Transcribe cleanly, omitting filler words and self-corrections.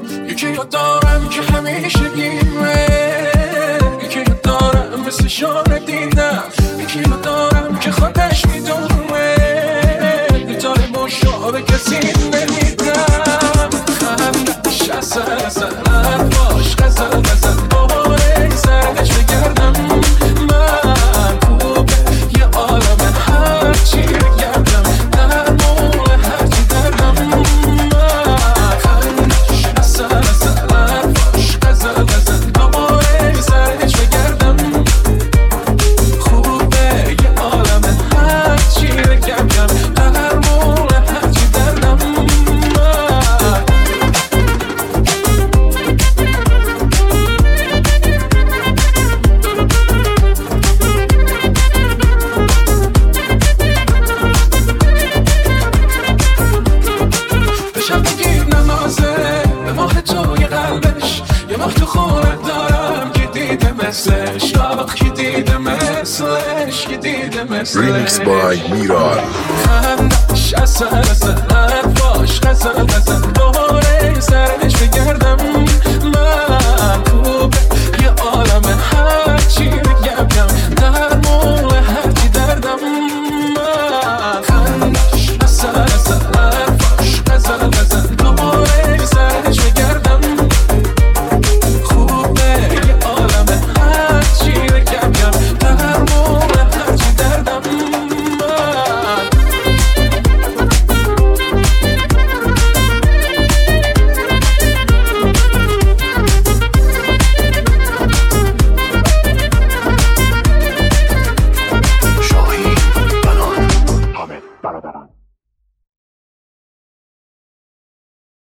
یکی رو دارم که همیشه گیمه، یکی رو دارم مثل شانه دیدم، یکی رو دارم که خودش میدونه بیتاره مشابه کسی نمیدم. خندش اصل باش غزل غزل باره سرش بگردم من خوبه یه عالم هرچی بگردم در مول هرچی دردم من. خندش اصل باش غزل غزل باره سرش بگردم خوبه یه عالم هرچی بگردم در مول هرچی دردم من. بشم بگیر نمازه به ماه توی قلبش، یه ماه تو خونه دارم که دیده مثلش، آخ که دیده مثلش، که دیده مثلش. Remix by Mirar. خندش اصل باش غزل غزل